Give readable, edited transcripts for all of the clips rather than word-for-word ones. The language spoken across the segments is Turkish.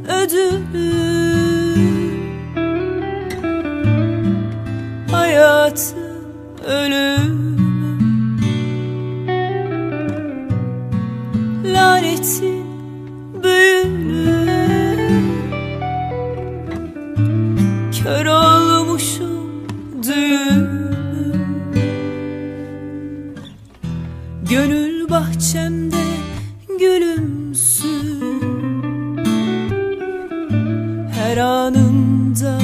ödülüm, hayatım ölümüm, lanetin büyülüm, kör olmuşum düğümüm, gönül bahçemde gülümsün, her anımda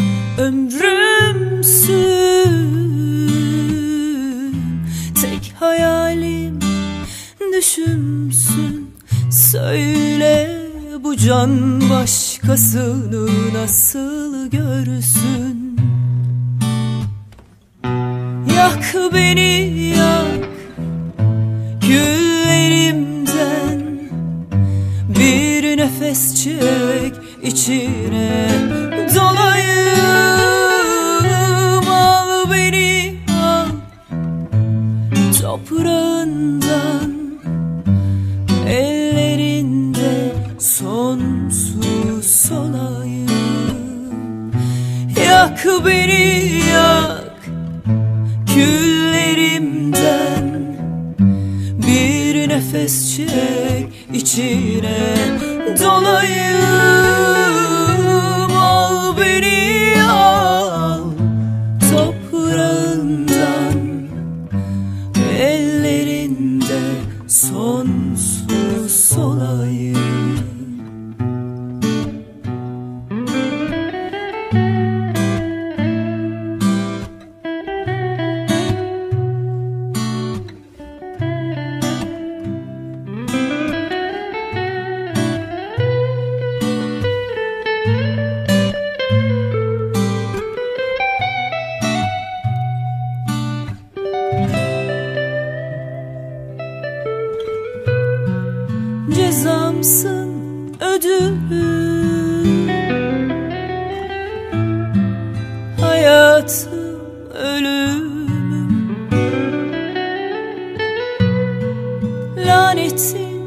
ömrümsün, tek hayalim düşümsün. Söyle bu can başkasını nasıl görsün? Yak beni yak, küllerimden bir nefes çek, içine dolayım. Al beni al, toprağından, ellerinde sonsuz solayım. Yak beni yak, küllerimden bir nefes çek, içine dolayım. Al beni al, toprağından, ellerinde sonsuz solayım. Cezamsın ödülüm, hayatım ölümüm, lanetin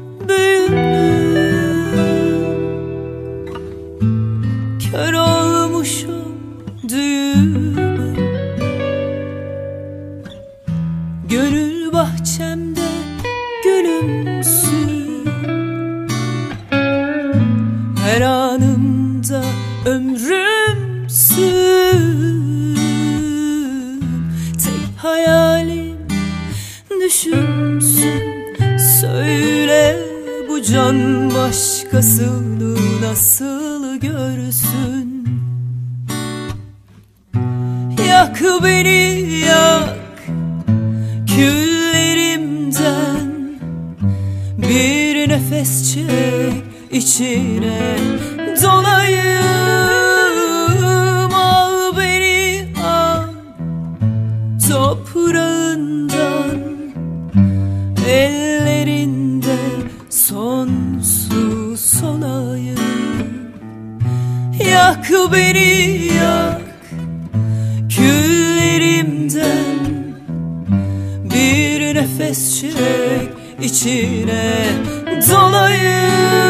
büyülüm, kör olmuşum düğümüm, gönül bahçemde gülümsün, her anımda ömrümsün, tek hayalim düşümsün. Söyle bu can başkasını nasıl görsün? Yak beni yak, küllerimden bir nefes çek, içine dolayım. Al beni al, toprağından, ellerinde sonsuz solayım. Yak beni yak, küllerimden bir nefes çek, içine dolayım.